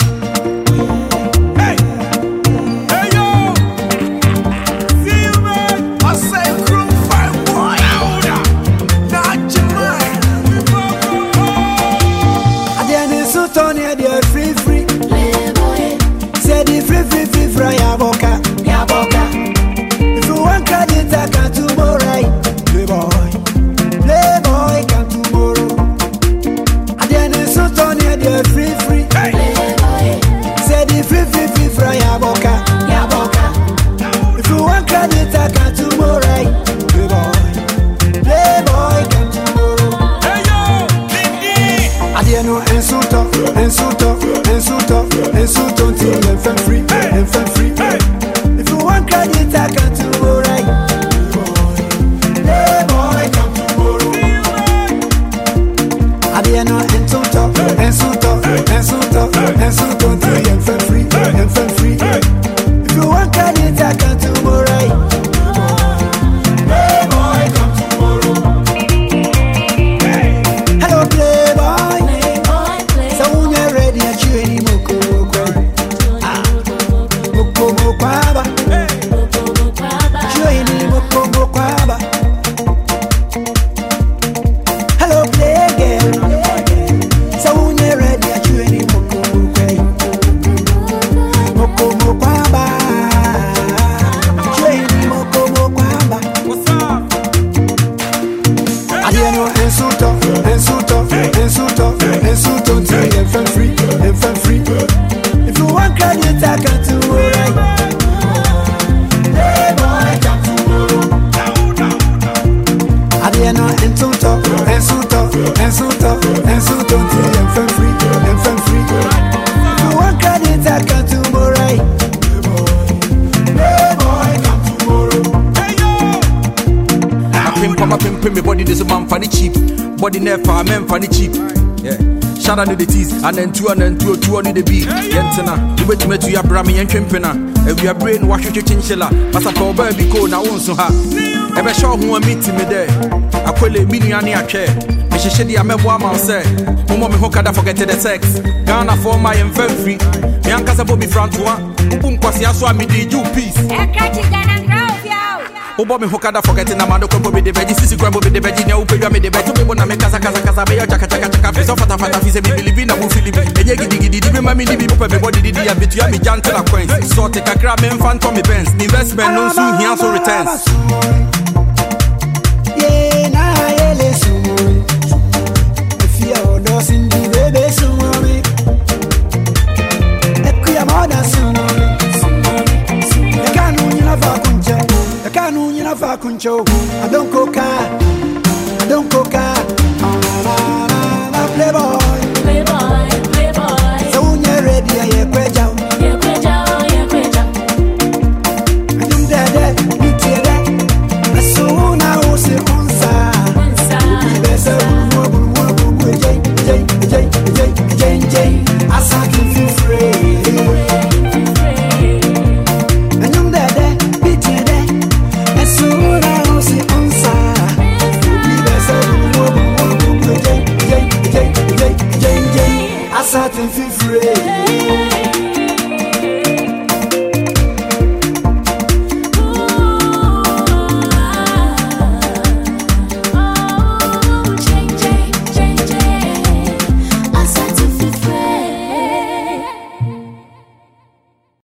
Body never, men funny cheap. Yeah. Shout out to the teas, and then two on the beat. Yentana, you wait to meet your Brahmi and Trimpena. If you are brain, wash your chinchilla. But I call baby cold now, so ha. Ever show who I'm meeting me there. I call it Miniani a chair. Miss Shady, I met one mouse say. Who me hook at forget the sex. Ghana for my infantry. Yankasa Bobby Frantua. Umquasia swami did you peace. Obo me hokada forgetting na mando ko be the veggie sisi crumble be the veggie na upe me the betu me bona me kasa be yo chaka face off fata fi se me believe na mu feel me enye gidi be mami ni bi pe me body di ya betu ya me jantel a coins so take a grab me fan to me pens investment no soon here so returns yeah na ele sumo if you are no sin di bebe sumo me e ku ya moda sumo e kanu ni na fa kunje Kanu nyina fa kuncho I don't coca playboy so unye ready ye kweja andum dede nitiede asuna ose konsa bese bu jay asaki feel free andum dede nitiede I sat and feel free.